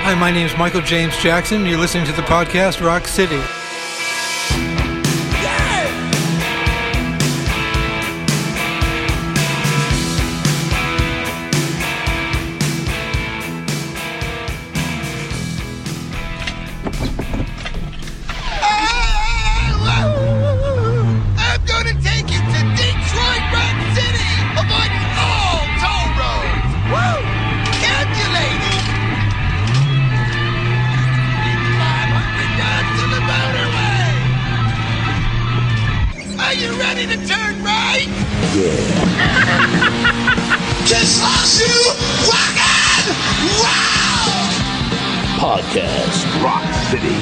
Hi, my name is Michael James Jackson. You're listening to the podcast Rock City. Just lost you, rockin'! Wow! Podcast Rock City.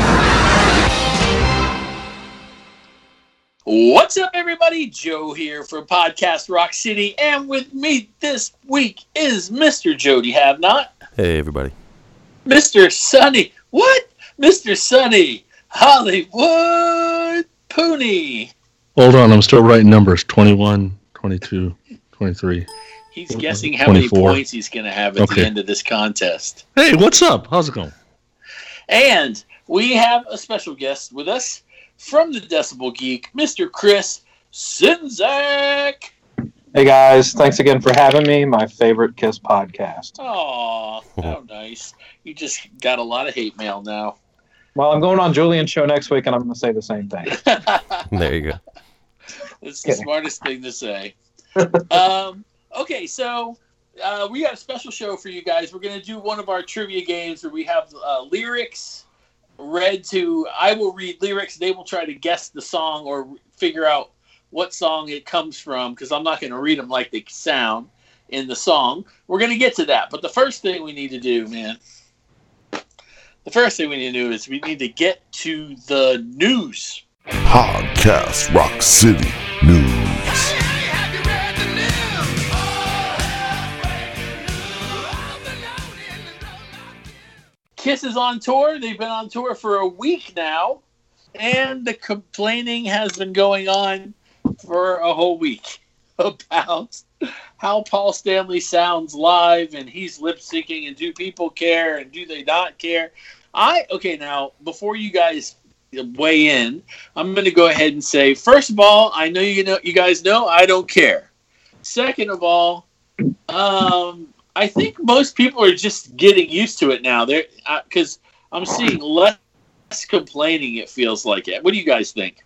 What's up, everybody? Joe here for Podcast Rock City, and with me this week is Mr. Jody Havnot. Hey, everybody. Mr. Sonny. What? Mr. Sonny Hollywood Pooney. Hold on, I'm still writing numbers. 21, 22, 23. He's guessing how many 24. points he's going to have at the end of this contest. Hey, what's up? How's it going? And we have a special guest with us from the Decibel Geek, Mr. Chris Czynszak. Hey guys, thanks again for having me. My favorite Kiss podcast. Aw, how nice. You just got a lot of hate mail now. Well, I'm going on Julian's show next week, and I'm going to say the same thing. There you go. That's the smartest thing to say. Okay, so we got a special show for you guys. We're going to do one of our trivia games where we have lyrics read to... I will read lyrics. They will try to guess the song or figure out what song it comes from, because I'm not going to read them like they sound in the song. We're going to get to that. But the first thing we need to do, man... The first thing we need to do is we need to get to the news. Podcast Rock City News. Kiss is on tour. They've been on tour for a week now, and the complaining has been going on for a whole week about how Paul Stanley sounds live, and he's lip syncing, and do people care, and do they not care? Now, before you guys weigh in, I'm going to go ahead and say, first of all, I know you guys know I don't care. Second of all, I think most people are just getting used to it now. Because I'm seeing less complaining, it feels like it. What do you guys think?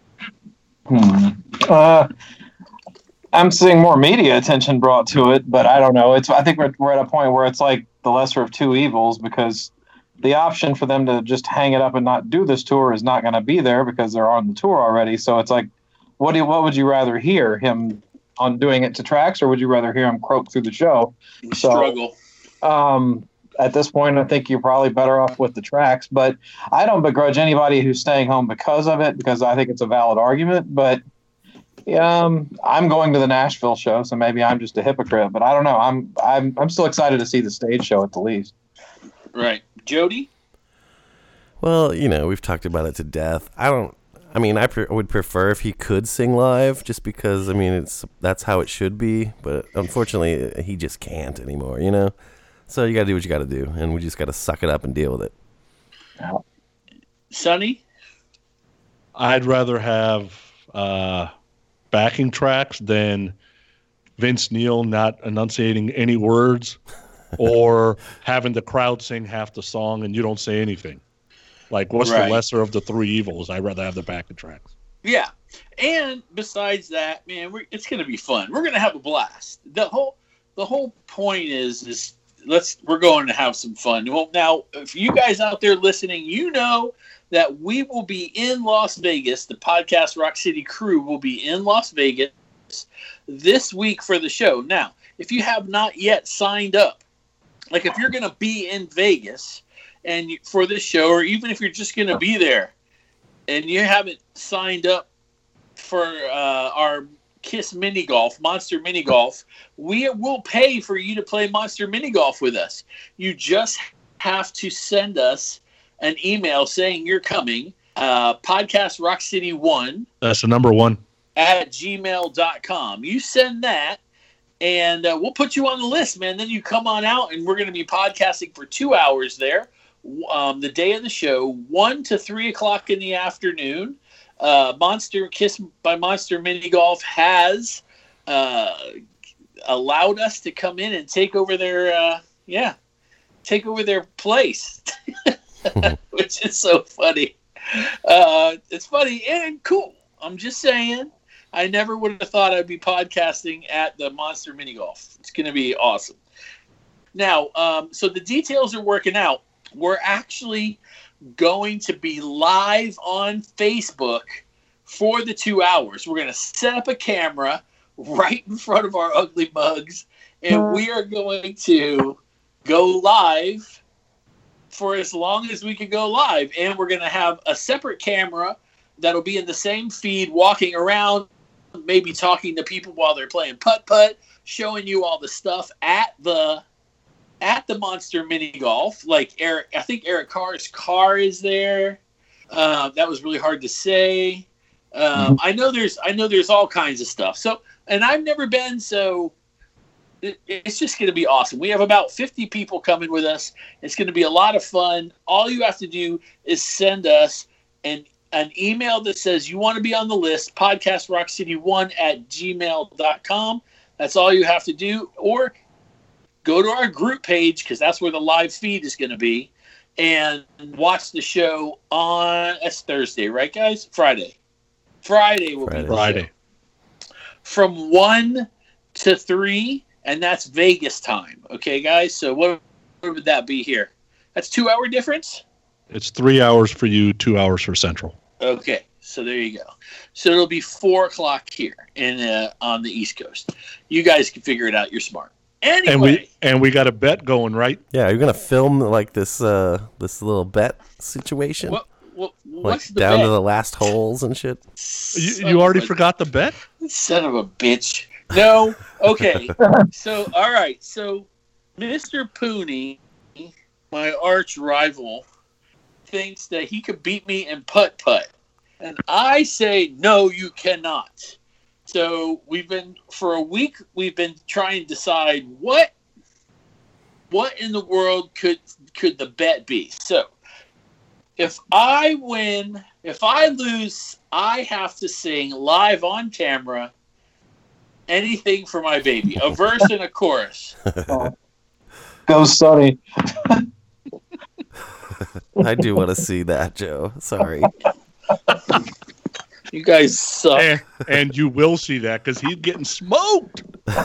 I'm seeing more media attention brought to it, but I don't know. I think we're at a point where it's like the lesser of two evils, because the option for them to just hang it up and not do this tour is not going to be there because they're on the tour already. So it's like, what would you rather hear, him on doing it to tracks, or would you rather hear him croak through the show? Struggle. At this point, I think you're probably better off with the tracks, but I don't begrudge anybody who's staying home because of it, because I think it's a valid argument. But I'm going to the Nashville show, so maybe I'm just a hypocrite, but I don't know. I'm still excited to see the stage show at the least. Right. Jody? Well, we've talked about it to death. I would prefer if he could sing live, just because, that's how it should be. But unfortunately, he just can't anymore, So you got to do what you got to do, and we just got to suck it up and deal with it. Sonny? I'd rather have backing tracks than Vince Neil not enunciating any words or having the crowd sing half the song and you don't say anything. Like, what's the lesser of the three evils? I'd rather have the backing tracks. Yeah. And besides that, man, it's going to be fun. We're going to have a blast. The whole point is we're going to have some fun. Well, now, if you guys out there listening, you know that we will be in Las Vegas. The Podcast Rock City crew will be in Las Vegas this week for the show. Now, if you have not yet signed up, like if you're going to be in Vegas and for this show, or even if you're just going to be there and you haven't signed up for our Kiss Mini Golf, Monster Mini Golf, we will pay for you to play Monster Mini Golf with us. You just have to send us an email saying you're coming, Podcast Rock City 1. That's the number one. @gmail.com. You send that, and we'll put you on the list, man. Then you come on out, and we're going to be podcasting for 2 hours there. The day of the show, 1 to 3 o'clock in the afternoon. Monster Kiss by Monster Mini Golf has allowed us to come in and take over their place, which is so funny. It's funny and cool. I'm just saying, I never would have thought I'd be podcasting at the Monster Mini Golf. It's going to be awesome. Now, so the details are working out. We're actually going to be live on Facebook for the 2 hours. We're going to set up a camera right in front of our ugly mugs, and we are going to go live for as long as we can go live. And we're going to have a separate camera that'll be in the same feed, walking around, maybe talking to people while they're playing putt-putt, showing you all the stuff at the Monster Mini Golf. Like I think Eric Carr's car is there. That was really hard to say. I know there's all kinds of stuff. So, and I've never been, so it's just going to be awesome. We have about 50 people coming with us. It's going to be a lot of fun. All you have to do is send us an email that says you want to be on the list, podcastrockcity1@gmail.com. That's all you have to do. Or go to our group page, because that's where the live feed is going to be, and watch the show on, it's Thursday, right, guys? Friday will be the show. From 1 to 3, and that's Vegas time. Okay, guys? So what would that be here? That's 2 hour difference? It's 3 hours for you, 2 hours for Central. Okay, so there you go. So it'll be 4 o'clock here on the East Coast. You guys can figure it out. You're smart. Anyway. And we got a bet going, right? Yeah, you're gonna film like this little bet situation. What's the down bet? to the last holes and shit. You already forgot the bet? Son of a bitch. No. Okay. So, all right. So, Mr. Pooney, my arch rival, thinks that he could beat me in putt-putt. And I say, no, you cannot. So, for a week, we've been trying to decide what in the world could the bet be. So, if I lose, I have to sing live on camera anything for my baby, a verse and a chorus. Go Sonny. I do want to see that, Joe. Sorry. You guys suck. And you will see that because he's getting smoked.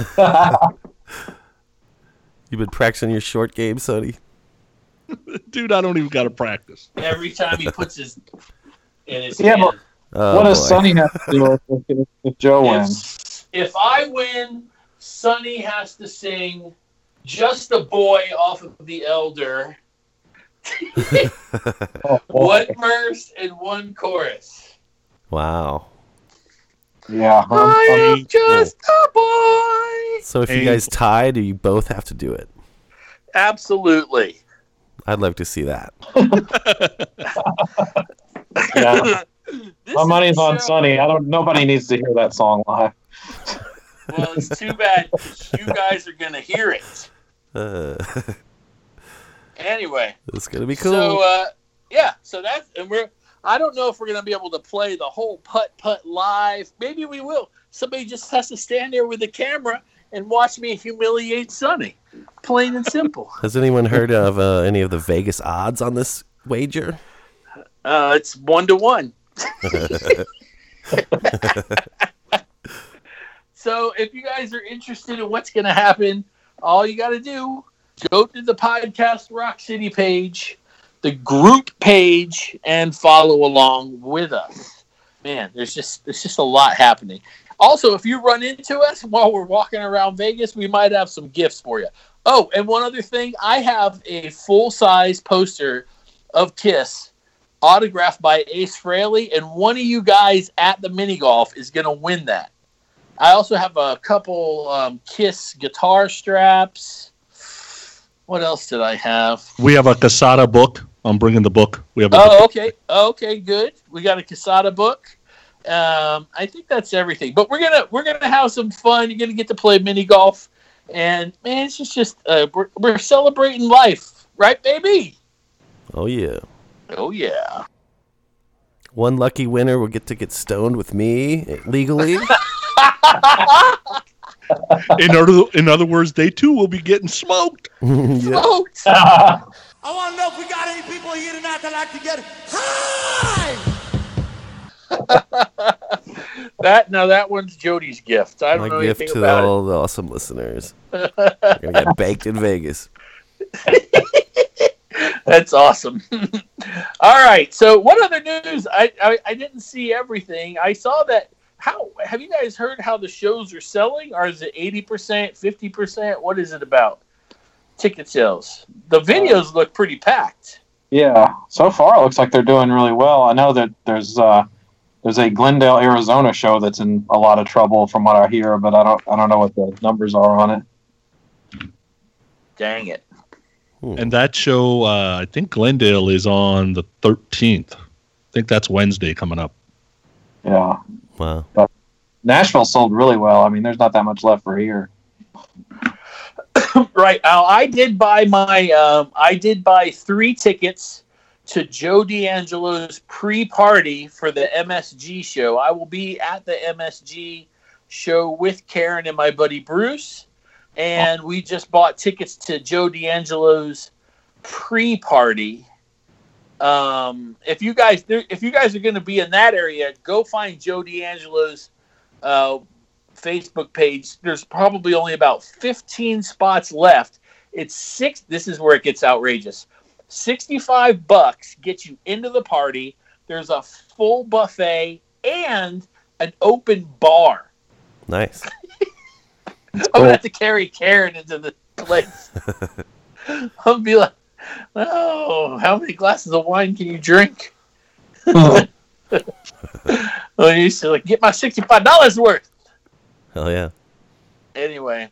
You've been practicing your short game, Sonny? Dude, I don't even got to practice. Every time he puts his in his Yeah, hand. but what does Sonny have to do if Joe wins? If I win, Sonny has to sing Just a Boy off of The Elder. One verse and one chorus. Wow. Yeah. I am just a boy. So if you guys tie, do you both have to do it? Absolutely. I'd love to see that. Yeah. My money's on Sonny. Nobody needs to hear that song live. Well, it's too bad you guys are going to hear it. Anyway. It's going to be cool. So, yeah. So that's, and I don't know if we're going to be able to play the whole putt-putt live. Maybe we will. Somebody just has to stand there with a camera and watch me humiliate Sonny. Plain and simple. Has anyone heard of any of the Vegas odds on this wager? It's 1-1. So if you guys are interested in what's going to happen, all you got to do, go to the Podcast Rock City page, the group page, and follow along with us. Man, there's just a lot happening. Also, if you run into us while we're walking around Vegas, we might have some gifts for you. Oh, and one other thing, I have a full-size poster of Kiss autographed by Ace Frehley, and one of you guys at the mini golf is going to win that. I also have a couple Kiss guitar straps. What else did I have? We have a Casada book. I'm bringing the book. We have. Okay. Okay, good. We got a Casada book. I think that's everything. But we're gonna have some fun. You're gonna get to play mini golf. And man, it's just we're celebrating life, right, baby? Oh yeah. Oh yeah. One lucky winner will get stoned with me legally. In other words, they too will be getting smoked. Yeah. Smoked. I want to know if we got any people here tonight that like to get high. That one's Jody's gift. I don't know My gift anything to about all the awesome listeners. You're gonna get baked in Vegas. it. That's awesome. All right. So, what other news? I didn't see everything. I saw that. How have you guys heard how the shows are selling? Or is it 80%, 50%? What is it about? Ticket sales. The videos look pretty packed. Yeah, so far it looks like they're doing really well. I know that there's a Glendale, Arizona show that's in a lot of trouble from what I hear, but I don't know what the numbers are on it. Dang it. And that show, I think Glendale is on the 13th. I think that's Wednesday coming up. Yeah. Wow. But Nashville sold really well. I mean, there's not that much left for here. Right. I did buy 3 tickets to Joe D'Angelo's pre-party for the MSG show. I will be at the MSG show with Karen and my buddy Bruce, and we just bought tickets to Joe D'Angelo's pre-party. If you guys are going to be in that area, go find Joe D'Angelo's Facebook page. There's probably only about 15 spots left. This is where it gets outrageous. $65 gets you into the party. There's a full buffet and an open bar. Nice. I'm gonna have to carry Karen into the place. I'll be like, "Oh, how many glasses of wine can you drink?" I used to get my $65 worth. Hell yeah. Anyway,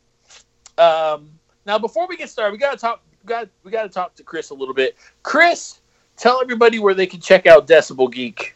now before we get started, we gotta talk to Chris a little bit. Chris, tell everybody where they can check out Decibel Geek.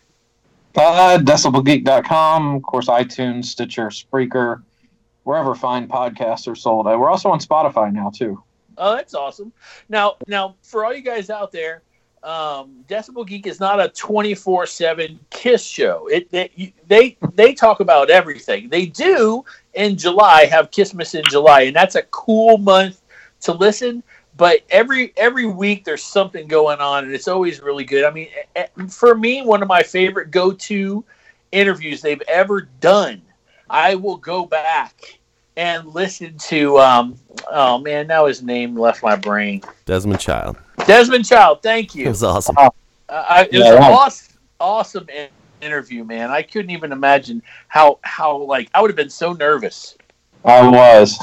DecibelGeek.com, of course, iTunes, Stitcher, Spreaker, wherever fine podcasts are sold. We're also on Spotify now too. Oh, that's awesome. Now, for all you guys out there, Decibel Geek is not a 24/7 Kiss show. They talk about everything. They do in July have Kissmas in July, and that's a cool month to listen. But every week there's something going on, and it's always really good. I mean, for me, one of my favorite go-to interviews they've ever done. I will go back and listen to. Oh man, now his name left my brain. Desmond Child. Desmond Child, thank you. It was awesome. It was an awesome interview, man. I couldn't even imagine how I would have been so nervous. I was.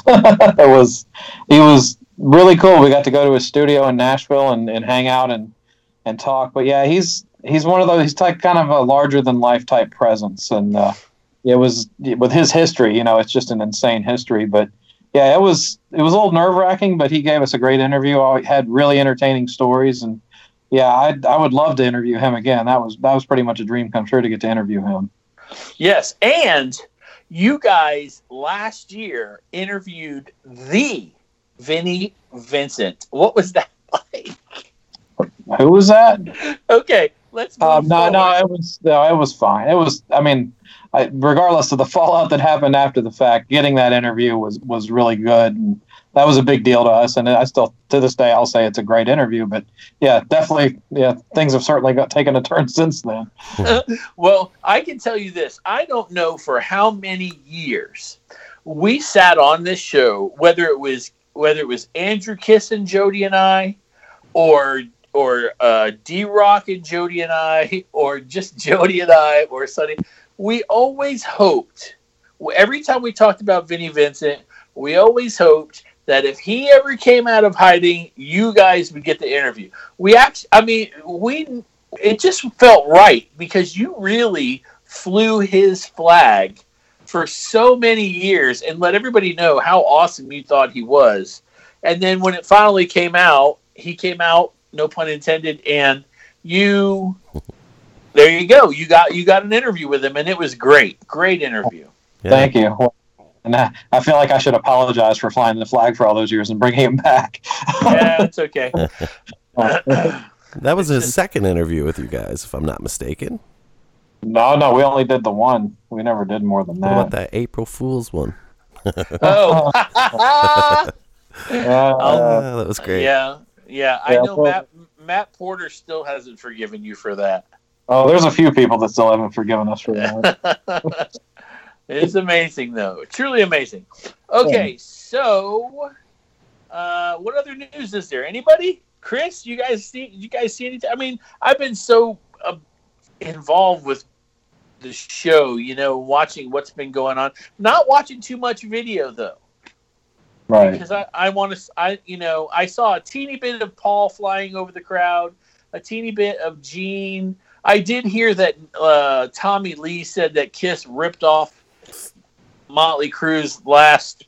He was really cool. We got to go to his studio in Nashville and hang out and talk. But yeah, he's one of those. He's kind of a larger than life type presence, and it was with his history. It's just an insane history. But yeah, it was a little nerve wracking, but he gave us a great interview. He had really entertaining stories, and yeah, I would love to interview him again. That was pretty much a dream come true to get to interview him. Yes, and you guys last year interviewed the Vinnie Vincent. What was that like? Who was that? Okay, let's move No, it was fine. It was. I mean, regardless of the fallout that happened after the fact, getting that interview was really good, and that was a big deal to us. And I still, to this day, I'll say it's a great interview. But yeah, definitely, things have certainly taken a turn since then. Well, I can tell you this: I don't know for how many years we sat on this show, whether it was Andrew Kiss and Jody and I, or D-Rock and Jody and I, or just Jody and I, or Sonny. We always hoped, every time we talked about Vinnie Vincent, we always hoped that if he ever came out of hiding, you guys would get the interview. It just felt right because you really flew his flag for so many years and let everybody know how awesome you thought he was. And then when it finally came out, he came out, no pun intended, and there you go. You got an interview with him, and it was great. Great interview. Yeah. Thank you. And I feel like I should apologize for flying the flag for all those years and bringing him back. Yeah, it's okay. That was his second interview with you guys, if I'm not mistaken. No, we only did the one. We never did more than What that. about that April Fool's one? Oh, That was great. yeah. I Yeah, know well- Matt Porter still hasn't forgiven you for that. Oh, there's a few people that still haven't forgiven us for that. It's amazing, though. Truly amazing. Okay, so what other news is there? Anybody? Chris, you guys see anything? I mean, I've been so involved with the show, watching what's been going on. Not watching too much video though, Right. because I want to. I saw a teeny bit of Paul flying over the crowd, a teeny bit of Gene. I did hear that Tommy Lee said that Kiss ripped off Motley Crue's last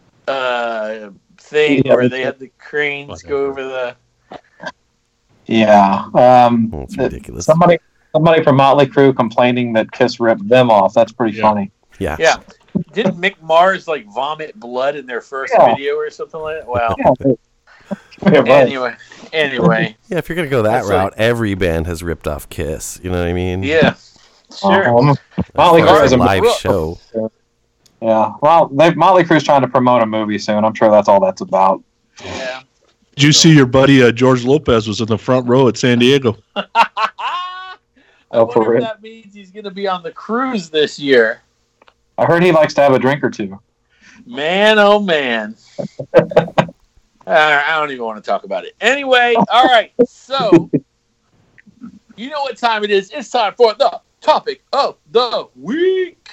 thing where they had the cranes go over the. Yeah. It's ridiculous. Somebody from Motley Crue complaining that Kiss ripped them off. That's pretty funny. Yeah. Yeah. Didn't Mick Mars vomit blood in their first video or something like that? Wow. Yeah, right. Anyway. Yeah, if you're going to go that That's route, every band has ripped off Kiss. You know what I mean? Yeah. Sure. Motley As far Crue as is a a live show. Yeah. Well, Motley Crue's trying to promote a movie soon. I'm sure that's all that's about. Yeah. Did you see your buddy George Lopez was in the front row at San Diego? I Oh, for wonder if real? that means he's going to be on the cruise this year. I heard he likes to have a drink or two. Man, oh man. I don't even want to talk about it. Anyway, all right. So, you know what time it is. It's time for the topic of the week.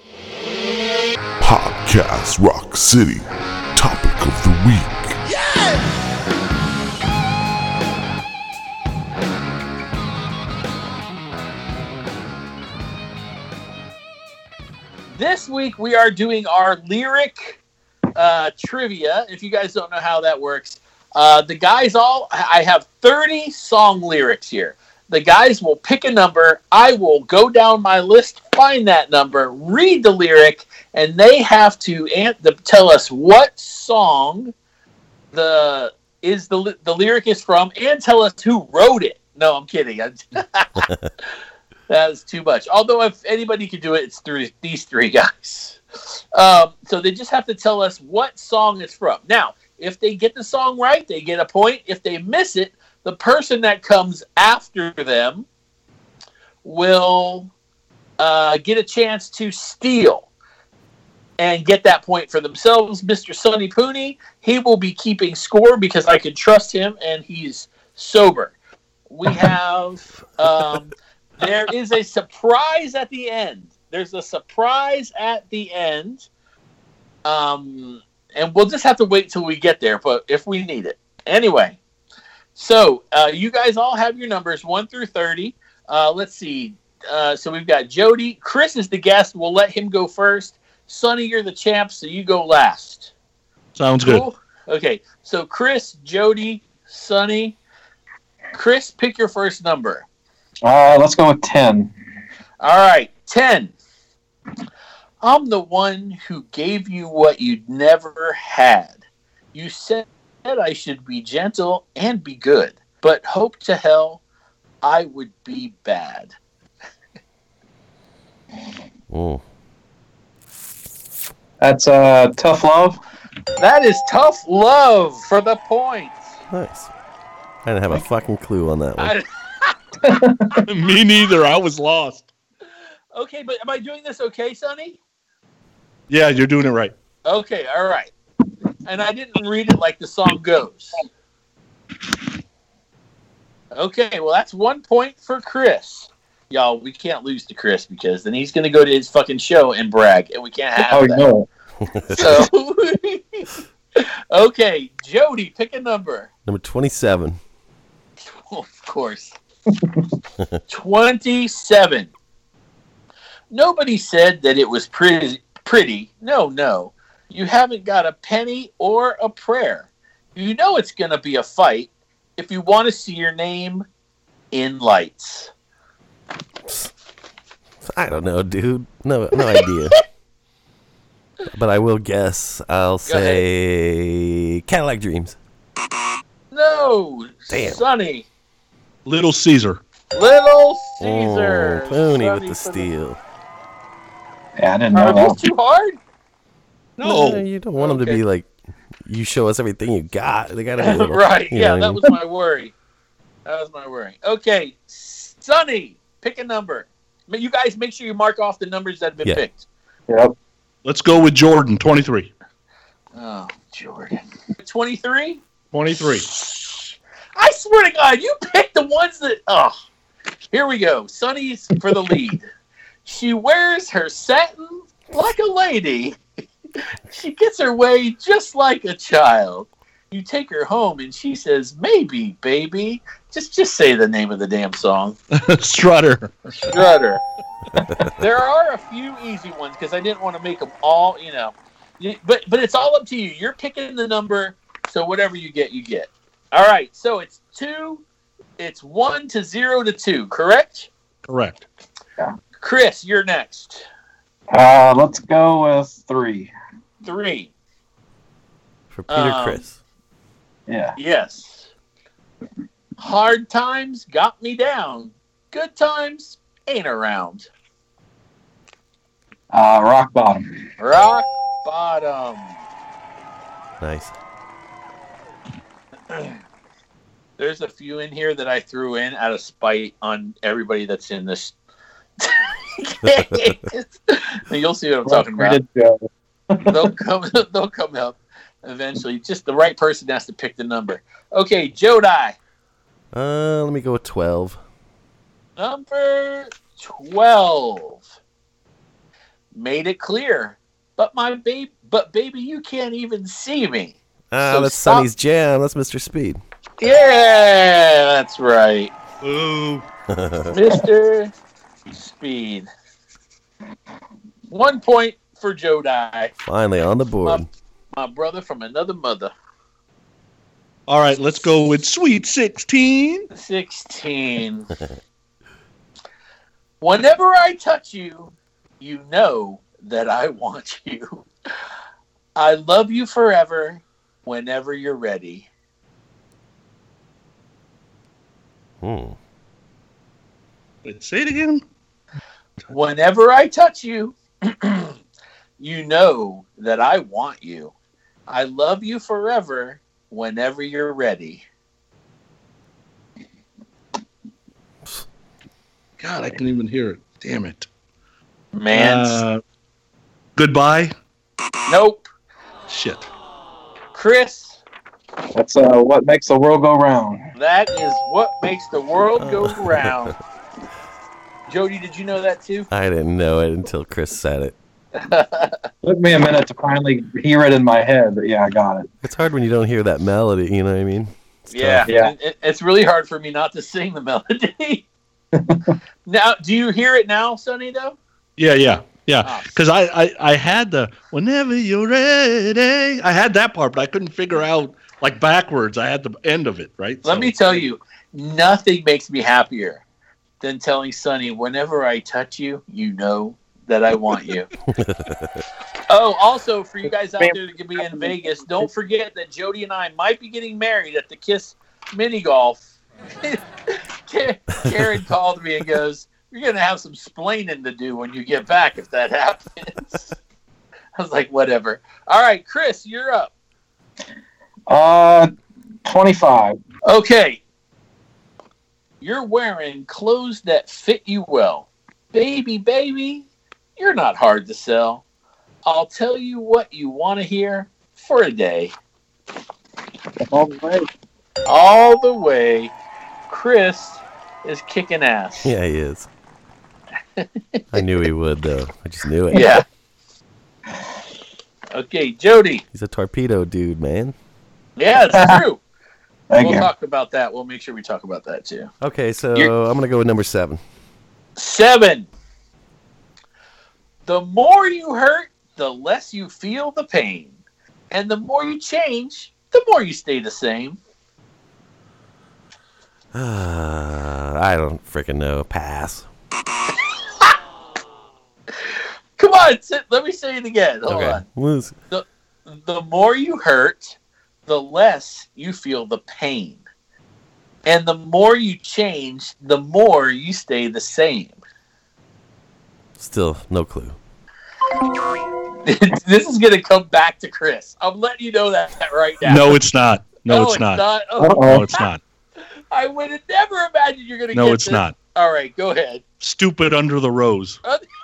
Podcast Rock City. Topic of the week. This week we are doing our lyric trivia. If you guys don't know how that works, I have 30 song lyrics here. The guys will pick a number. I will go down my list, find that number, read the lyric, and they have to tell us what song the lyric is from, and tell us who wrote it. No, I'm kidding. That is too much. Although if anybody could do it, it's these three guys. So they just have to tell us what song it's from. Now, if they get the song right, they get a point. If they miss it, the person that comes after them will get a chance to steal and get that point for themselves. Mr. Sonny Pooney, he will be keeping score because I can trust him and he's sober. We have... there is a surprise at the end. There's a surprise at the end. And we'll just have to wait till we get there, but if we need it. Anyway, so you guys all have your numbers 1 through 30. Let's see. So we've got Jody. Chris is the guest. We'll let him go first. Sonny, you're the champ, so you go last. Sounds Cool? good. Okay, so Chris, Jody, Sonny. Chris, pick your first number. Let's go with 10. All right, 10. I'm the one who gave you what you'd never had. You said I should be gentle and be good, but hope to hell I would be bad. Mm. That's Tough Love. That is Tough Love for the point. Nice. I didn't have a fucking clue on that one. I- Me neither. I was lost. okay, but am I doing this okay, Sonny? Yeah, you're doing it right. Okay, all right. And I didn't read it like the song goes. Okay, well, that's 1 point for Chris. Y'all, we can't lose to Chris because then he's going to go to his fucking show and brag, and we can't have that. no. So, okay, Jody, pick a number. Number 27. Of course. 27. Nobody said that it was pretty. No. You haven't got a penny or a prayer. You know it's going to be a fight if you want to see your name in lights. I don't know, dude. No idea. But I will guess. I'll say Cadillac Dreams. No. Damn. Sonny. Little Caesar. Little Caesar. Clooney with Sonny the for steel. Yeah, I didn't know Are that. these too hard? No. You don't want them to Okay. be like, you show us everything you got. They gotta be a little, Right. you Yeah, know that what I was my worry. Okay, Sonny, pick a number. You guys make sure you mark off the numbers that have been Yeah. picked. Yep. Let's go with Jordan, 23. Oh, Jordan. 23? 23. I swear to God, you picked the ones that. Oh, here we go. Sonny's for the lead. She wears her satin like a lady. She gets her way just like a child. You take her home and she says, "Maybe, baby." Just say the name of the damn song. Strutter. Strutter. There are a few easy ones because I didn't want to make them all, But it's all up to you. You're picking the number, so whatever you get, you get. All right. So it's 1 to 0 to 2, correct? Correct. Chris, you're next. Let's go with 3. 3. For Peter Um, Chris. Yeah. Yes. Hard times got me down. Good times ain't around. Rock Bottom. Rock bottom. Nice. There's a few in here that I threw in out of spite on everybody that's in this. You'll see what I'm talking about. Joe. They'll come up eventually. Just the right person has to pick the number. Okay, Jodi. Let me go with 12. Number 12. Made it clear, but baby, you can't even see me. So That's stop. Sonny's jam. That's Mr. Speed. Yeah, that's right. Ooh. Mr. Speed. 1 point for Jodi, Finally on the board. my brother from another mother. All right, let's go with Sweet 16. 16. Whenever I touch you, you know that I want you. I love you forever whenever you're ready. Say it again. Whenever I touch you, you know that I want you. I love you forever whenever you're ready. God, I can even hear it. Damn it. Man, Goodbye. nope. Shit. Chris, That's what makes the world go round. that is what makes the world go round. Jody, did you know that too? I didn't know it until Chris said it. Took me a minute to finally hear it in my head, but yeah, I got it. It's hard when you don't hear that melody, you know what I mean? It's Yeah, tough. Yeah. It's really hard for me not to sing the melody. Now, do you hear it now, Sonny, though? Yeah. Oh. Because I had the whenever you're ready. I had that part, but I couldn't figure out like backwards. I had the end of it, right? Let me tell you, nothing makes me happier than telling Sonny, whenever I touch you, you know that I want you. Oh, also, for you guys out there that could be in Vegas, don't forget that Jody and I might be getting married at the Kiss Mini Golf. Karen called me and goes, "You're going to have some splaining to do when you get back if that happens." I was like, whatever. All right, Chris, you're up. 25. Okay. You're wearing clothes that fit you well. Baby, you're not hard to sell. I'll tell you what you want to hear for a day. All right. All the way, Chris is kicking ass. Yeah, he is. I knew he would, though. I just knew it. Yeah. Okay, Jody. He's a torpedo dude, man. Yeah, it's true. Thank We'll you. talk about that. We'll make sure we talk about that too. Okay, so You're- I'm going to go with number 7. 7. The more you hurt, the less you feel the pain. And the more you change, the more you stay the same. I don't freaking know. Pass. Come Come on, let me say it again. Hold on. Lose. The more you hurt, the less you feel the pain. And the more you change, the more you stay the same. Still, no clue. This is going to come back to Chris. I'm letting you know that right now. No, it's not. No, it's not. Oh, No, it's not. I would have never imagined you're going to get No, it's this. not. All right, go ahead. Stupid Under the Rose.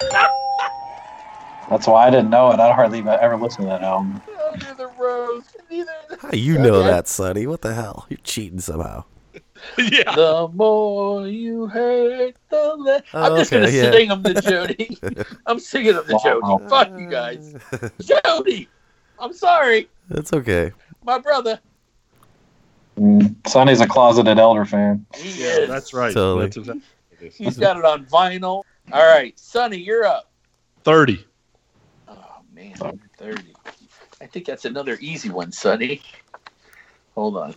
That's why I didn't know it. I hardly ever listen to that album. Under the rose. How you know that, Sonny? What the hell? You're cheating somehow. Yeah. The more you hurt, the less. I'm Oh, just going to okay, yeah. sing them to Jody. I'm singing them to Jody. Fuck you guys. Jody, I'm sorry. That's okay. My brother. Sonny's a closeted Elder fan. He Yeah, is. that's right. Totally. That's exactly what it is. He's got it on vinyl. All right, Sonny, you're up. 30. Oh, man, 30. I think that's another easy one, Sonny. Hold on.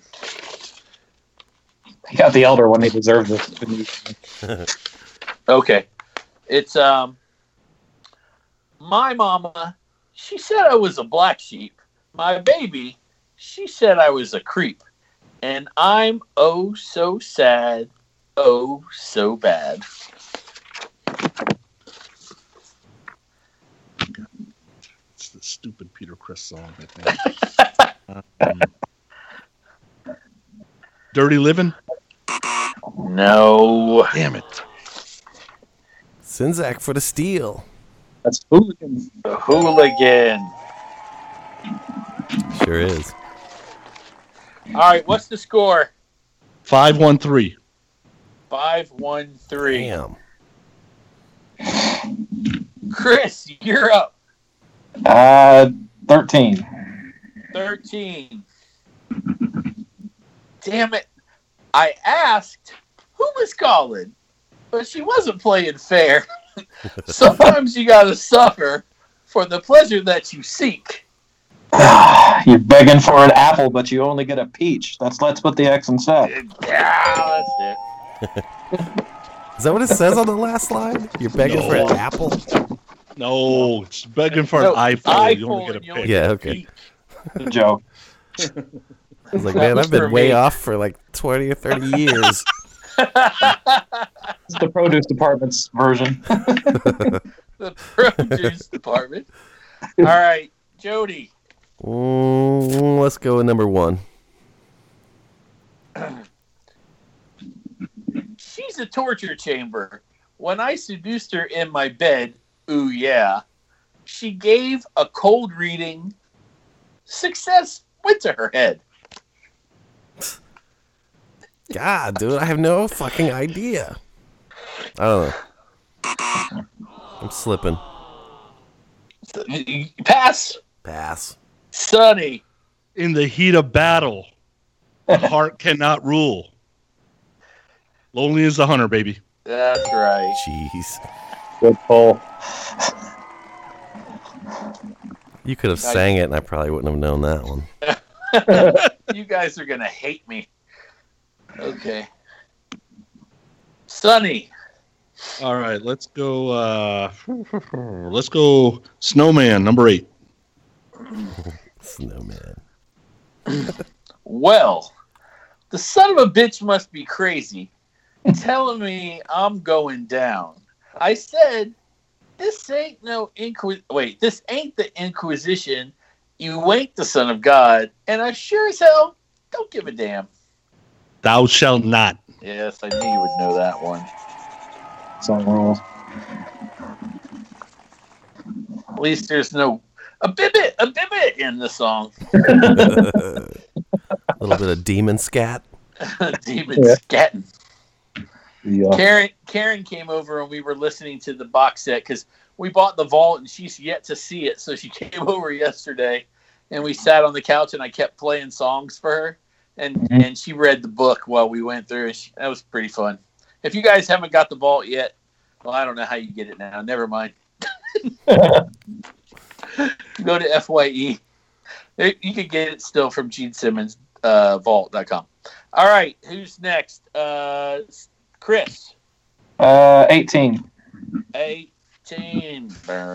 He got the Elder when he deserved it. Okay. It's, my mama, she said I was a black sheep. My baby, she said I was a creep. And I'm oh so sad, oh so bad. It's the stupid Peter Criss song, I think. Dirty Living? No. Damn it. Sinzak for the steal. That's Hooligans. The Hooligan. Sure is. All right, what's the score? 5-1-3. 5-1-3. Damn. Chris, you're up. 13. 13. Damn it. I asked who was calling, but she wasn't playing fair. Sometimes you gotta suffer for the pleasure that you seek. You're begging for an apple, but you only get a peach. Let's put the X and set. Yeah, that's it. Is that what it says on the last slide? You're begging for an apple? No, it's begging for No, an iPhone. You only get a you only pick. Yeah, get a okay. peek. Good joke. I was like, man, I've been way off for like 20 or 30 years. It's the produce department's version. The produce department. All right, Jody. Let's go with number 1. She's a torture chamber. When I seduced her in my bed, ooh yeah, she gave a cold reading. Success went to her head. God, dude, I have no fucking idea. I don't know. I'm slipping. Pass. Pass. Sonny. In the heat of battle, the heart cannot rule. Lonely as the hunter, baby. That's right. Jeez. Good pull. You could have sang it and I probably wouldn't have known that one. You guys are going to hate me. Okay. Sonny. All right, let's go. Let's go. Snowman, number 8. Snowman. Well, the son of a bitch must be crazy, telling me I'm going down. I said, this ain't no this ain't the Inquisition. You ain't the Son of God, and I sure as hell don't give a damn. Thou shalt not. Yes, I knew you would know that one. Song rules. At least there's no a bibbit in the song. A little bit of demon scat. Demon Yeah. scatting. Yeah. Karen came over and we were listening to the box set because we bought the vault and she's yet to see it. So she came over yesterday and we sat on the couch and I kept playing songs for her and she read the book while we went through. And that was pretty fun. If you guys haven't got the vault yet, well, I don't know how you get it now. Never mind. Go to FYE. You can get it still from Gene Simmons vault.com. All right, who's next? Chris. 18. 18. 18.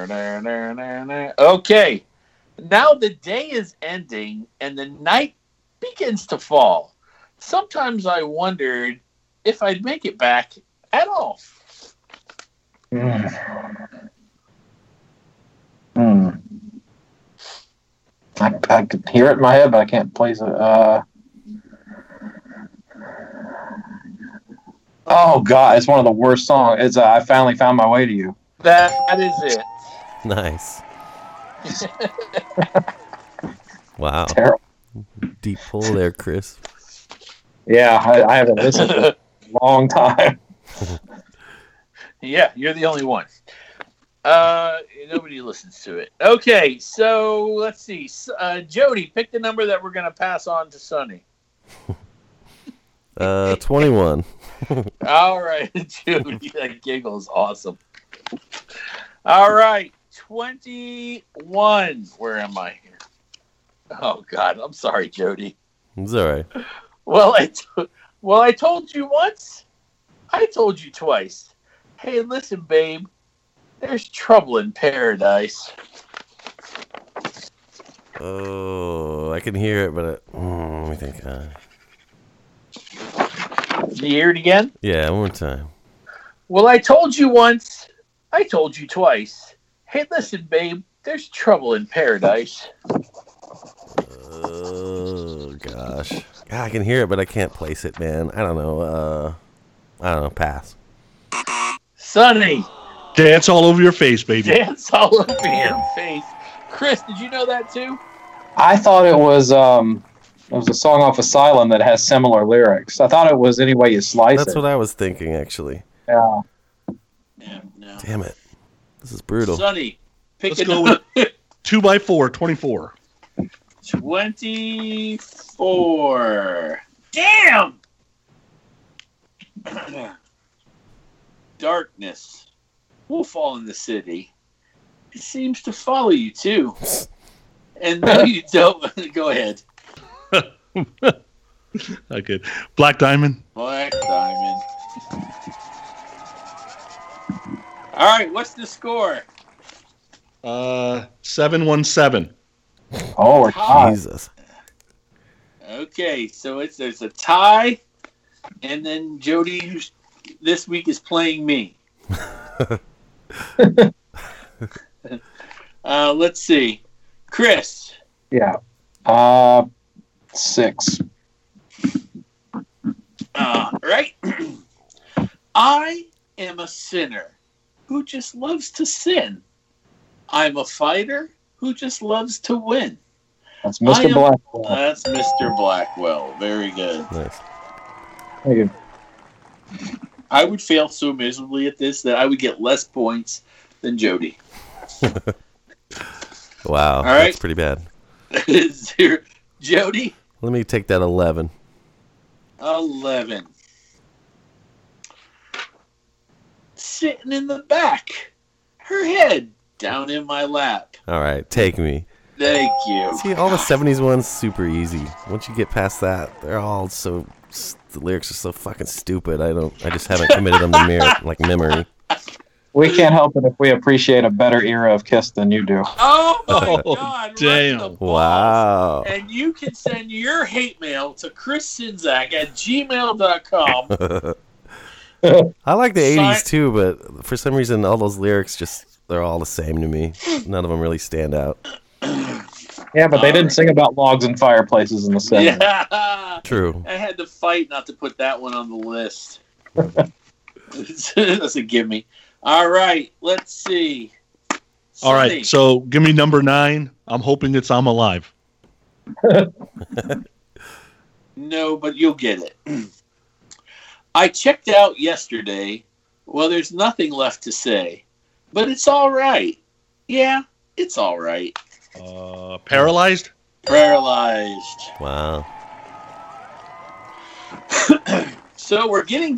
Okay. Now the day is ending and the night begins to fall. Sometimes I wondered if I'd make it back at all. I could hear it in my head, but I can't place it. Oh God, it's one of the worst songs. It's I Finally Found My Way to You. That is it. Nice. Wow. Terrible. Deep pull there, Chris. Yeah, I haven't listened to it in a long time. Yeah, you're the only one. Nobody listens to it. Okay, so let's see. Jody, pick the number that we're going to pass on to Sonny. 21. All right, Jody, that giggle is awesome. All right, 21. Where am I here? Oh, God, I'm sorry, Jody. It's all right. Well, I told you once. I told you twice. Hey, listen, babe. There's trouble in paradise. Oh, I can hear it, but let me think. You hear it again? Yeah, one more time. Well, I told you once. I told you twice. Hey, listen, babe. There's trouble in paradise. Oh, gosh. I can hear it, but I can't place it, man. I don't know. Pass. Sonny. Dance all over your face, baby. Dance all over your face. Chris, did you know that too? I thought it was a song off Asylum that has similar lyrics. I thought it was Any Way You Slice It. That's what I was thinking, actually. Yeah. Yeah, no. Damn it. This is brutal. Sonny, pick Let's a go number. with 2x4, 24. 24. Damn! Darkness will fall in the city. It seems to follow you, too. And no, you don't. Go ahead. Okay. Black Diamond. Black Diamond. All right, what's the score? 717. Oh, we're tied. Jesus. Okay, so there's a tie, and then Jody, who's this week, is playing me. Let's see. Chris. Yeah. 6. Right. I am a sinner who just loves to sin. I'm a fighter who just loves to win. That's Mr. Blackwell. That's Mr. Blackwell. Very good. Nice. Thank you. I would fail so miserably at this that I would get less points than Jody. Wow. All right. That's pretty bad. Jody? Let me take that 11. 11. Sitting in the back. Her head down in my lap. All right. Take me. Thank you. See, all the 70s ones, super easy. Once you get past that, they're all so... The lyrics are so fucking stupid. I just haven't committed them to memory. We can't help it if we appreciate a better era of Kiss than you do. Oh my Oh, God! damn. Right in the balls. Wow. And you can send your hate mail to chrissinzak@gmail.com. I like the Sign- 80s too, but for some reason, all those lyrics they're all the same to me. None of them really stand out. Yeah, but they didn't sing about logs and fireplaces in the 70s. Yeah. True. I had to fight not to put that one on the list. That's a gimme. All right, let's see. All Sonny. right, so give me number 9. I'm hoping it's I'm Alive. No, but you'll get it. I checked out yesterday. Well, there's nothing left to say, but it's all right. Yeah, it's all right. Paralyzed? Paralyzed. Wow. So we're getting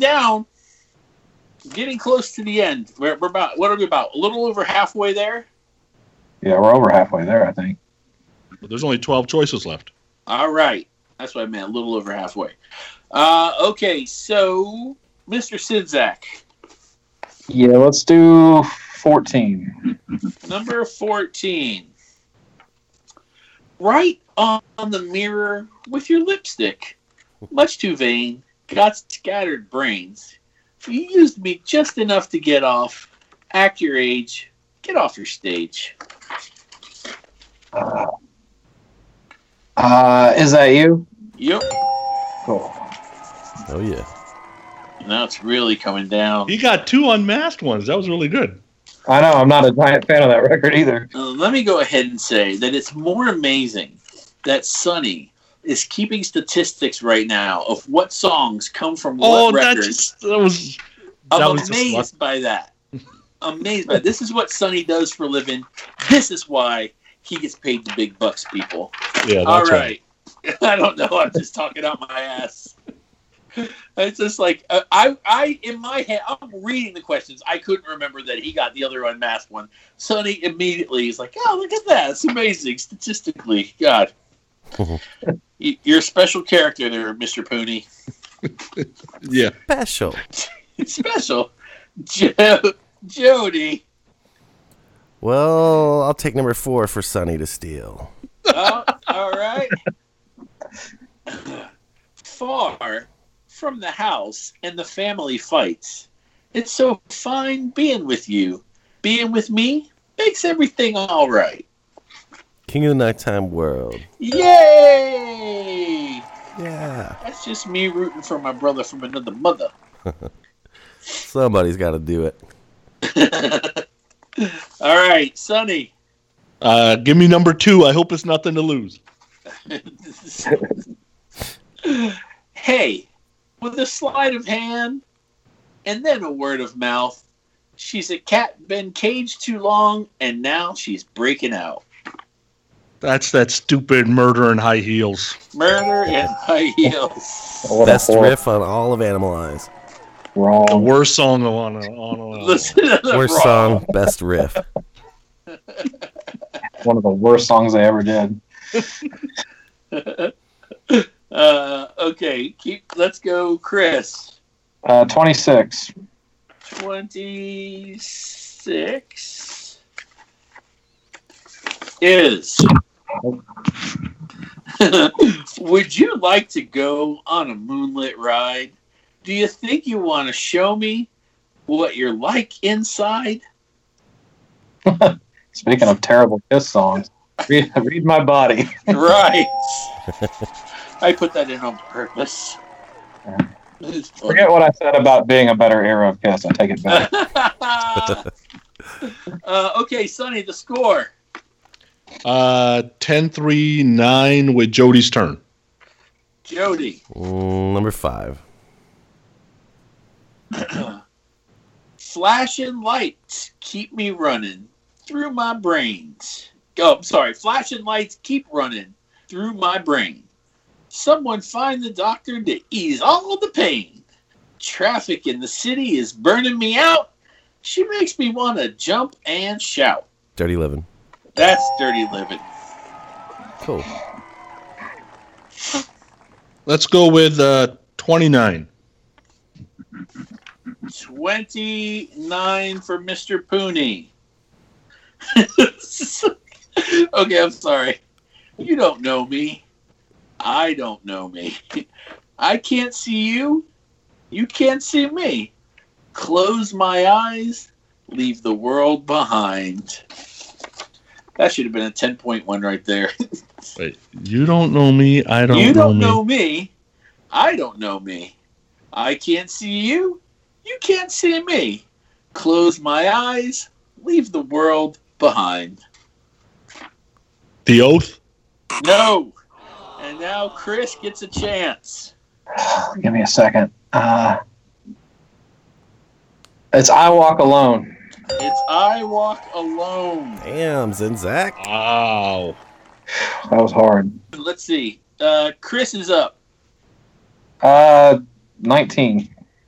close to the end. We're about, what are we about? A little over halfway there? Yeah, we're over halfway there, I think. Well, there's only 12 choices left. All right. That's what I meant, a little over halfway. Okay, so Mr. Sinzak. Yeah, let's do 14. Number 14. Write on the mirror with your lipstick. Much too vain, got scattered brains. You used me just enough to get off. Act your age. Get off your stage. Is that you? Yep. Cool. Oh yeah. Now it's really coming down. He got 2 unmasked ones. That was really good. I know, I'm not a giant fan of that record either. Let me go ahead and say that it's more amazing that Sonny is keeping statistics right now of what songs come from what records. I'm amazed by that. Amazed by that. This is what Sonny does for a living. This is why he gets paid the big bucks, people. Yeah, that's all right. I don't know. I'm just talking out my ass. It's just like I in my head, I'm reading the questions. I couldn't remember that he got the other unmasked one. Sonny immediately is like, "Oh, look at that! It's amazing statistically." God, you're a special character there, Mr. Pooney. Yeah, Special. Special, Jody. Well, I'll take number 4 for Sonny to steal. Oh, all right. Far from the house and the family fights. It's so fine being with you. Being with me makes everything all right. King of the Nighttime World. Yay! Yeah. That's just me rooting for my brother from another mother. Somebody's got to do it. All right, Sonny. Give me number 2. I hope it's nothing to lose. Hey, with a sleight of hand and then a word of mouth, she's a cat been caged too long and now she's breaking out. That's that stupid Murder in High Heels. Murder in High Heels. Best riff on all of Animalize. Wrong. The worst song on Listen to the Worst wrong. song, best riff. One of the worst songs they ever did. Okay, let's go, Chris. 26. 26 is. Would you like to go on a moonlit ride? Do you think you want to show me what you're like inside? Speaking of terrible Kiss songs, read my body. Right. I put that in on purpose. Forget what I said about being a better era of Kiss. I take it back. Okay, Sonny, the score. 10-3-9 with Jody's turn. Jody. Number 5. Flashing lights keep me running through my brains. Oh, I'm sorry. Flashing lights keep running through my brain. Someone find the doctor to ease all the pain. Traffic in the city is burning me out. She makes me want to jump and shout. Dirty Living. That's Dirty Living. Cool. Let's go with 29. 29 for Mr. Pooney. Okay, I'm sorry. You don't know me. I don't know me. I can't see you. You can't see me. Close my eyes. Leave the world behind. That should have been a 10.1 right there. Wait, you don't know me. I don't know me. You don't know me. I don't know me. I can't see you. You can't see me. Close my eyes. Leave the world behind. The Oath? No. And now Chris gets a chance. Give me a second. It's I Walk Alone. It's I Walk Alone. Damn, Zinzak. Wow. That was hard. Let's see. Chris is up. 19.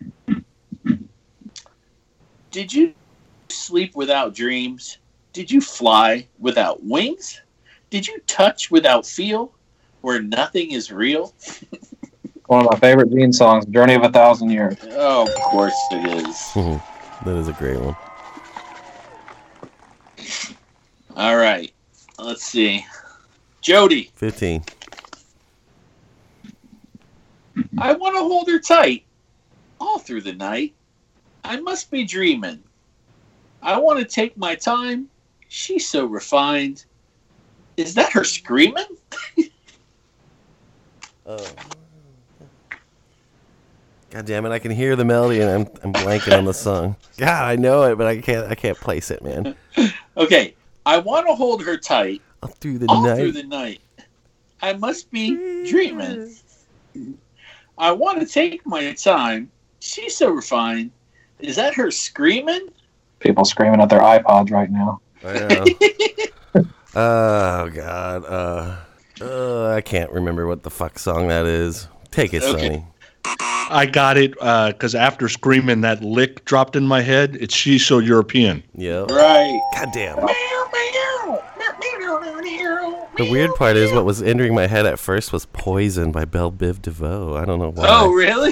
Did you sleep without dreams? Did you fly without wings? Did you touch without feel? Where nothing is real? One of my favorite Gene songs, Journey of a Thousand Years. Oh, of course it is. That is a great one. All right. Let's see. Jody. 15. I want to hold her tight all through the night. I must be dreaming. I want to take my time. She's so refined. Is that her screaming? God damn it! I can hear the melody and I'm blanking on the song. God, I know it, but I can't place it, man. Okay. I want to hold her tight All through the all night. through the night. I must be dreaming. I want to take my time. She's so refined. Is that her screaming? People screaming at their iPods right now. I know. Oh God. I can't remember what the fuck song that is. Take it, Okay. Sonny. I got it because after screaming, that lick dropped in my head. It's She's So European. Yep. Right. God damn. The weird part is what was entering my head at first was Poison by Belle Biv DeVoe. I don't know why. Oh, really?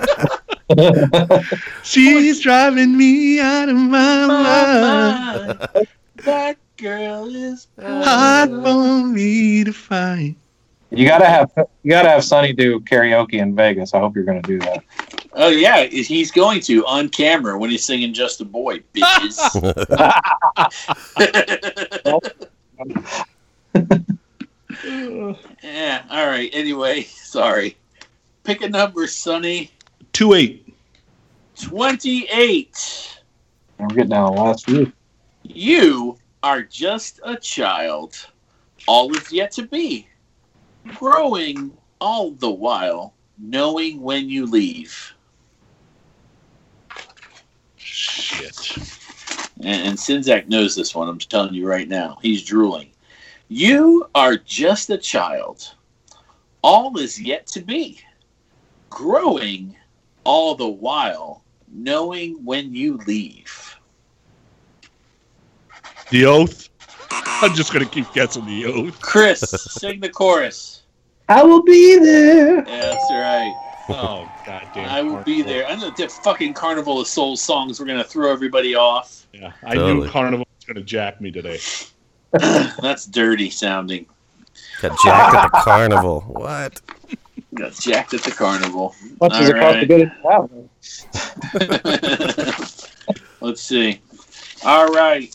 She's driving me out of my mind. That girl is Hard for me to find. You gotta have Sonny do karaoke in Vegas. I hope you're gonna do that. Oh yeah, he's going to on camera when he's singing "Just a Boy," bitches. Yeah. All right. Anyway, sorry. Pick a number, Sonny. 2-8. 28. We're getting down to the last few. You are just a child. All is yet to be. Growing all the while, knowing when you leave. Shit. And Sinzak knows this one. I'm telling you right now. He's drooling. You are just a child. All is yet to be. Growing all the while, knowing when you leave. The Oath. I'm just going to keep guessing The Oath. Chris, sing the chorus. I will be there. Yeah, that's right. Oh, goddamn. I will be there. I know that fucking Carnival of Souls songs were going to throw everybody off. Yeah, I Totally. knew Carnival was going to jack me today. That's dirty sounding. Got jacked at the carnival. What? Got jacked at the carnival. What does it cost to get it out? Let's see. All right.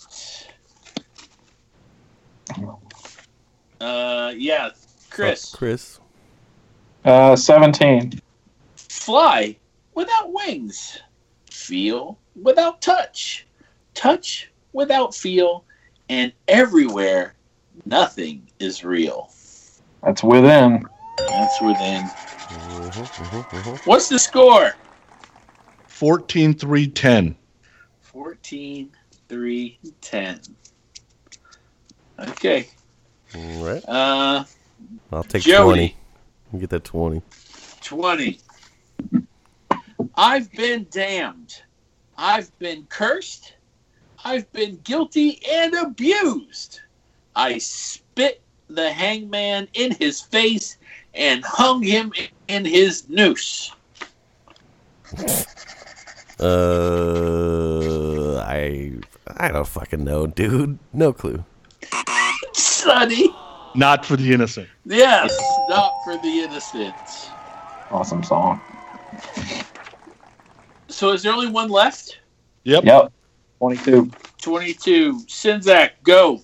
Yeah, Chris. Chris. 17. Fly without wings. Feel without touch. Touch without feel. And everywhere, nothing is real. That's within. That's within. What's the score? 14-3-10. 14-3-10. Okay. All right. I'll take Jody. 20. You get that 20. 20. I've been damned. I've been cursed. I've been guilty and abused. I spit the hangman in his face and hung him in his noose. I don't fucking know, dude. No clue. Sonny. Not for the innocent. Yes, not for the innocent. Awesome song. So is there only one left? Yep. Yep. 22. 22. Sinzak, go.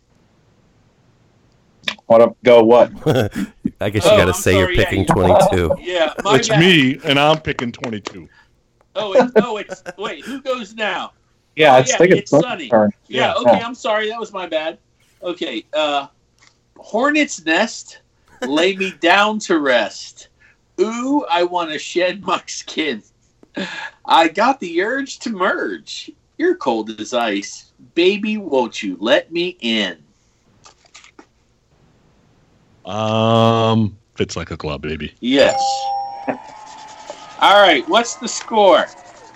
Go what? I guess you got to I'm say sorry, you're yeah, picking you- 22. Yeah, my It's bad. me, and I'm picking 22. Wait, who goes now? Yeah, Oh, it's yeah, thinking it's Sonny. turn. Yeah, okay, I'm sorry, that was my bad. Okay, Hornet's Nest, lay me down to rest. Ooh, I want to shed my skin. I got the urge to merge. You're cold as ice. Baby, won't you let me in? Fits like a glove, baby. Yes. All right, what's the score?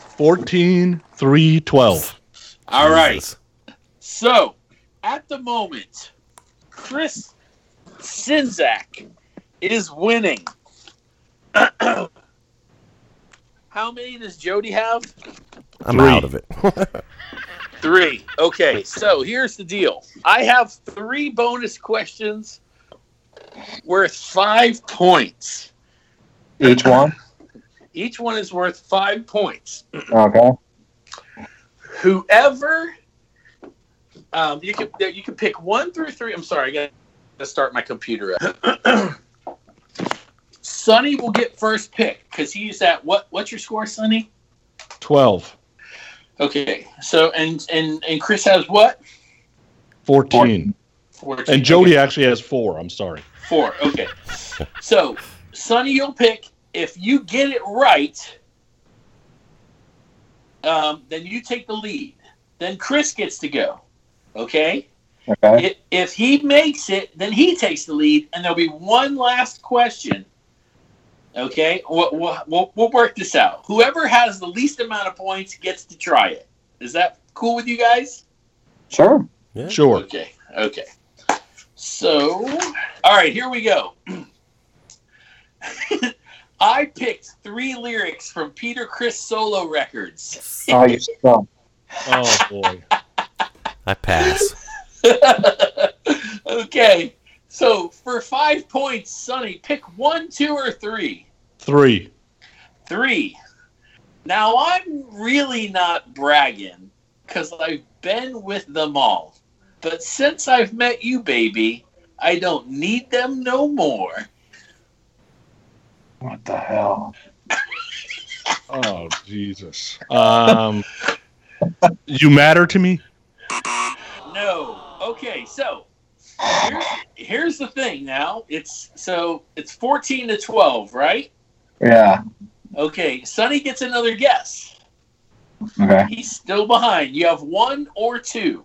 14-3-12. All right. Jesus. So, at the moment, Chris Sinzak is winning. How many does Jody have? I'm 3. out of it. 3. Okay, so here's the deal. I have 3 bonus questions worth 5 points. Each one? Each one is worth 5 points. Okay. Whoever, you can pick 1 through 3. I'm sorry, I got to start my computer up. Sonny will get first pick because he's at what's your score, Sonny? 12. Okay, so and Chris has what? 14. 14. And Jody Okay. actually has 4. I'm sorry. 4. Okay. So Sonny, you'll pick. If you get it right, then you take the lead. Then Chris gets to go. Okay. Okay. If he makes it, then he takes the lead, and there'll be one last question. Okay, we'll work this out. Whoever has the least amount of points gets to try it. Is that cool with you guys? Sure. Yeah. Sure. Okay. So, all right, here we go. I picked 3 lyrics from Peter Criss solo records. Oh, you so. Oh, boy. I pass. Okay, so for 5 points, Sonny, pick 1, 2, or 3. 3. 3. Now, I'm really not bragging because I've been with them all. But since I've met you, baby, I don't need them no more. What the hell? Oh, Jesus. You matter to me? No. Okay, so here's the thing now. It's 14-12, right? Yeah. Okay, Sonny gets another guess. Okay. He's still behind. You have 1 or 2.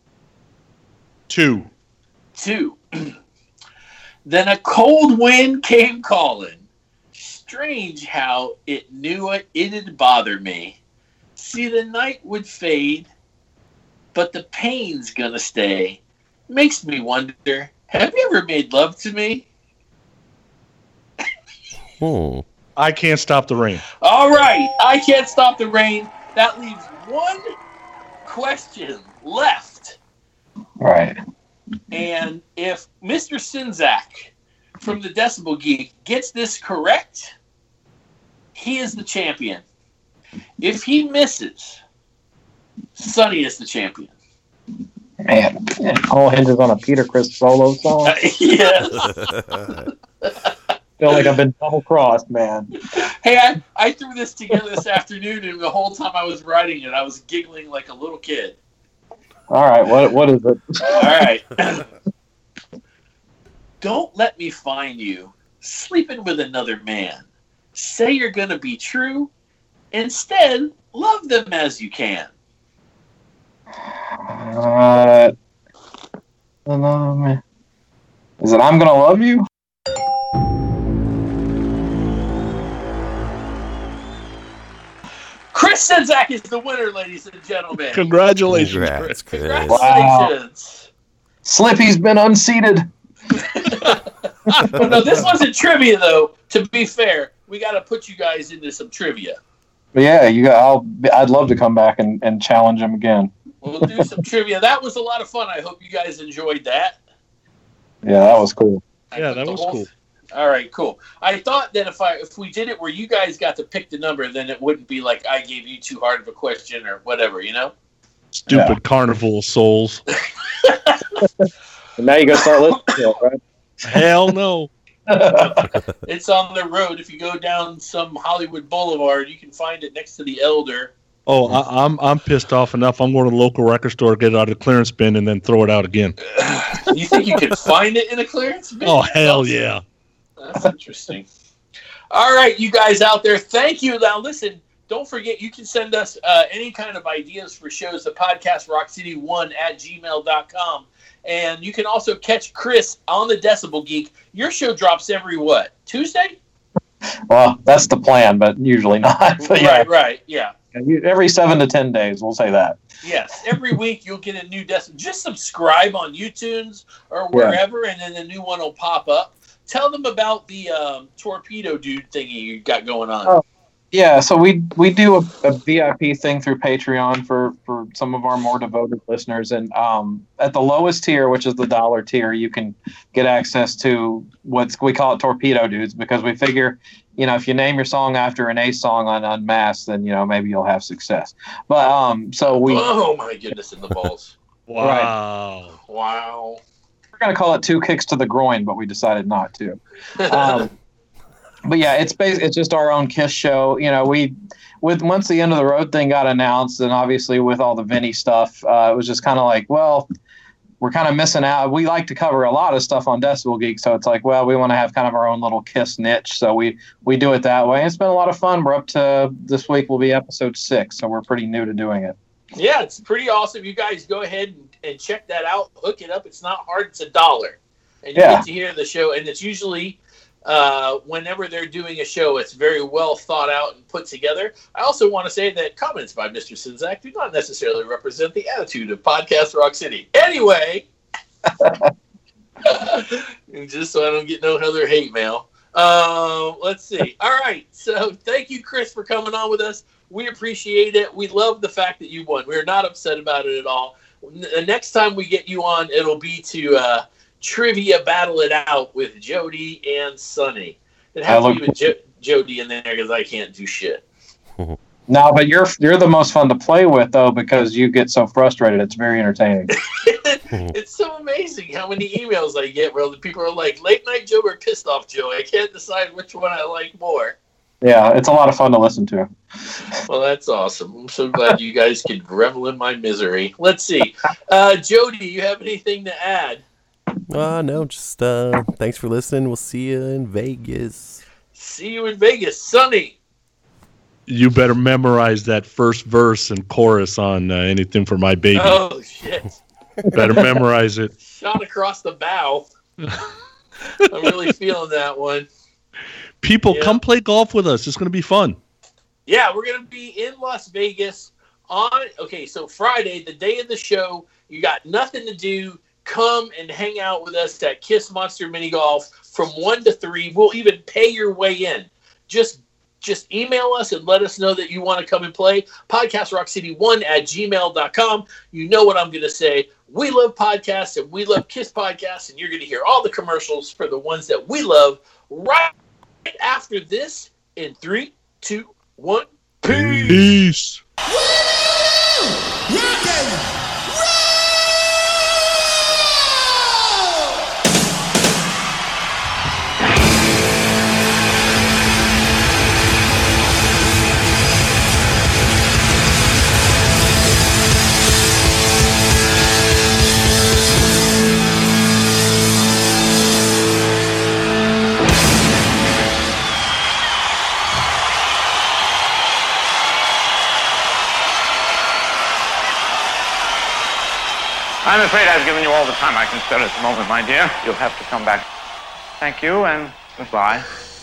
2. 2. Then a cold wind came calling. Strange how it knew it'd bother me. See, the night would fade, but the pain's gonna stay. Makes me wonder, have you ever made love to me? I Can't Stop the Rain. All right, I Can't Stop the Rain. That leaves 1 question left. Right. And if Mr. Sinzak from the Decibel Geek gets this correct, he is the champion. If he misses, Sonny is the champion. Man, it all hinges on a Peter Criss solo song. Yes. Feel like I've been double crossed, man. Hey, I threw this together this afternoon, and the whole time I was writing it, I was giggling like a little kid. All right, what is it? All right. Don't let me find you sleeping with another man. Say you're going to be true. Instead, love them as you can. Is it I'm Gonna Love You? Chris Sinzak is the winner, ladies and gentlemen. Congratulations, Congrats, Chris. Chris. Congratulations. Slippy's been unseated. No, this wasn't trivia, though. To be fair, we got to put you guys into some trivia. But yeah, I'd love to come back and challenge him again. We'll do some trivia. That was a lot of fun. I hope you guys enjoyed that. Yeah, that was cool. Yeah, that was cool. All right, cool. I thought that if we did it where you guys got to pick the number, then it wouldn't be like I gave you too hard of a question or whatever, you know? Stupid Carnival of Souls. And now you got to start listening to it, right? Hell no. It's on the road. If you go down some Hollywood Boulevard, you can find it next to the Elder. Oh, I'm pissed off enough. I'm going to the local record store, get it out of the clearance bin, and then throw it out again. You think you could find it in a clearance bin? Oh, hell yeah. That's interesting. All right, you guys out there, thank you. Now, listen, don't forget, you can send us any kind of ideas for shows to podcastrockcity1@gmail.com. And you can also catch Chris on the Decibel Geek. Your show drops every what? Tuesday? Well, that's the plan, but usually not. But yeah, Right, yeah. every 7 to 10 days, we'll say that. Yes, every week you'll get a new Decibel. Just subscribe on iTunes or wherever, and then the new one will pop up. Tell them about the torpedo dude thingy you got going on. Oh. Yeah, so we do a VIP thing through Patreon for some of our more devoted listeners, and at the lowest tier, which is the $1 tier, you can get access to we call it Torpedo Dudes, because we figure, if you name your song after an Ace song on Unmasked, then maybe you'll have success. But so we. Oh my goodness, in the balls! Wow! Right. Wow! We're gonna call it 2 kicks to the groin, but we decided not to. But yeah, it's just our own KISS show. Once the End of the Road thing got announced, and obviously with all the Vinny stuff, it was just kind of like, well, we're kind of missing out. We like to cover a lot of stuff on Decibel Geek, so it's like, well, we want to have kind of our own little KISS niche, so we do it that way. It's been a lot of fun. We're up to, this week will be episode 6, so we're pretty new to doing it. Yeah, it's pretty awesome. You guys go ahead and check that out. Hook it up. It's not hard. It's $1, and you get to hear the show, and it's usually. Whenever they're doing a show, it's very well thought out and put together. I also want to say that comments by Mr. Sinzak do not necessarily represent the attitude of Podcast Rock City. Anyway, just so I don't get no other hate mail. Let's see. All right. So thank you, Chris, for coming on with us. We appreciate it. We love the fact that you won. We're not upset about it at all. The next time we get you on, it'll be to trivia battle it out with Jody and Sonny. It has to be with Jody in there because I can't do shit. No, but you're the most fun to play with, though, because you get so frustrated. It's very entertaining. It's so amazing how many emails I get where the people are like, Late Night Joe or Pissed Off Joe. I can't decide which one I like more. Yeah, it's a lot of fun to listen to. Well, that's awesome. I'm so glad you guys could revel in my misery. Let's see. Jody, do you have anything to add? No, just thanks for listening. We'll see you in Vegas. See you in Vegas. Sonny. You better memorize that first verse and chorus on Anything for My Baby. Oh, shit. Better memorize it. Shot across the bow. I'm really feeling that one. People, come play golf with us. It's going to be fun. Yeah, we're going to be in Las Vegas so Friday, the day of the show. You got nothing to do. Come and hang out with us at KISS Monster Mini Golf from 1 to 3. We'll even pay your way in. Just email us and let us know that you want to come and play. PodcastRockCity1@gmail.com. You know what I'm going to say. We love podcasts and we love KISS podcasts, and you're going to hear all the commercials for the ones that we love right after this in 3, 2, 1. Peace. I'm afraid I've given you all the time I can spare at the moment, my dear. You'll have to come back. Thank you, and goodbye.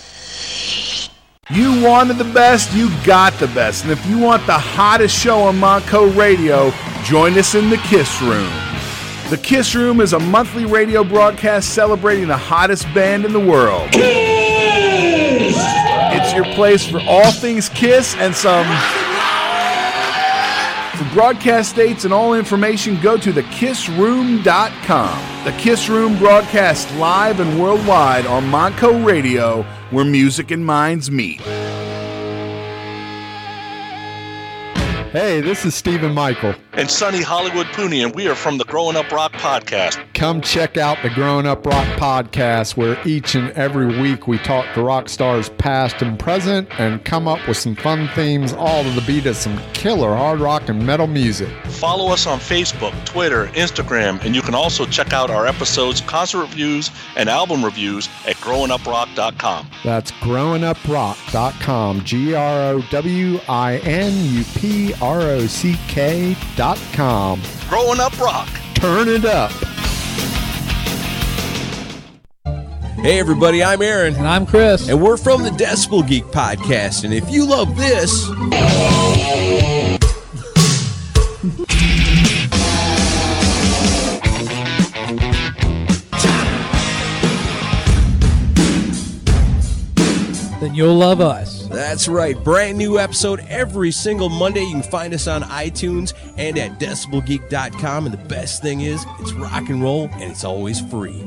You wanted the best, you got the best. And if you want the hottest show on Monco Radio, join us in the KISS Room. The KISS Room is a monthly radio broadcast celebrating the hottest band in the world. KISS! It's your place for all things KISS and some... For broadcast dates and all information, go to thekissroom.com. The KISS Room broadcasts live and worldwide on Monco Radio, where music and minds meet. Hey, this is Stephen Michael. And Sonny Hollywood Pooney, and we are from the Growing Up Rock Podcast. Come check out the Growing Up Rock Podcast, where each and every week we talk to rock stars past and present and come up with some fun themes, all to the beat of some killer hard rock and metal music. Follow us on Facebook, Twitter, Instagram, and you can also check out our episodes, concert reviews, and album reviews at growinguprock.com. That's growinguprock.com, growinguprock.com. Growing Up Rock. Turn it up. Hey everybody, I'm Aaron. And I'm Chris. And we're from the Decibel Geek Podcast. And if you love this... then you'll love us. That's right. Brand new episode every single Monday. You can find us on iTunes and at decibelgeek.com. And the best thing is, it's rock and roll and it's always free.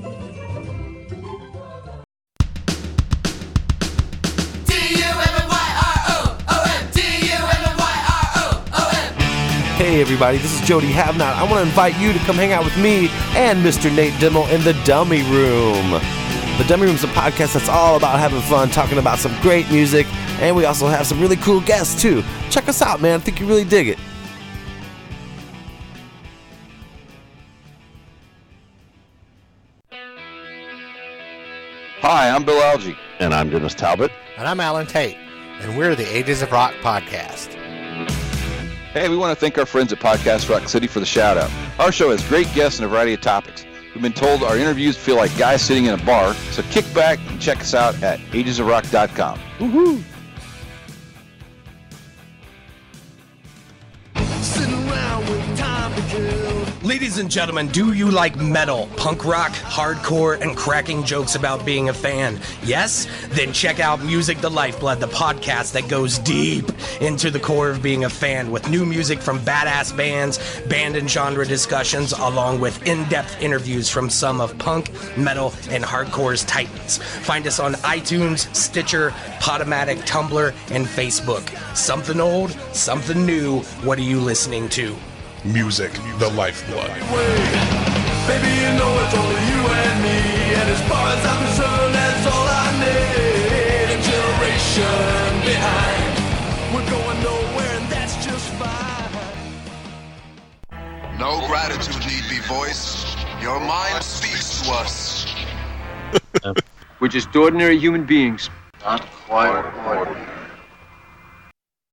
Hey everybody, this is Jody Havnot. I want to invite you to come hang out with me and Mr. Nate Dimmel in the Dummy Room. The Dummy Room's a podcast that's all about having fun, talking about some great music, and we also have some really cool guests too. Check us out, man. I think you really dig it. Hi, I'm Bill Algie. And I'm Dennis Talbot. And I'm Alan Tate. And we're the Ages of Rock podcast. Hey, we want to thank our friends at Podcast Rock City for the shout out. Our show has great guests and a variety of topics. We've been told our interviews feel like guys sitting in a bar, so kick back and check us out at agesofrock.com. Woohoo! Ladies and gentlemen, do you like metal, punk rock, hardcore, and cracking jokes about being a fan? Yes? Then check out Music the Lifeblood, the podcast that goes deep into the core of being a fan with new music from badass bands, band and genre discussions, along with in-depth interviews from some of punk, metal, and hardcore's titans. Find us on iTunes, Stitcher, Podomatic, Tumblr, and Facebook. Something old, something new. What are you listening to? Music, the lifeblood. Baby, you know it's only you and me, and as far as I'm concerned, that's all I need. A generation behind, we're going nowhere, and that's just fine. No gratitude need be voiced. Your mind speaks to us. We're just ordinary human beings. Not quite ordinary.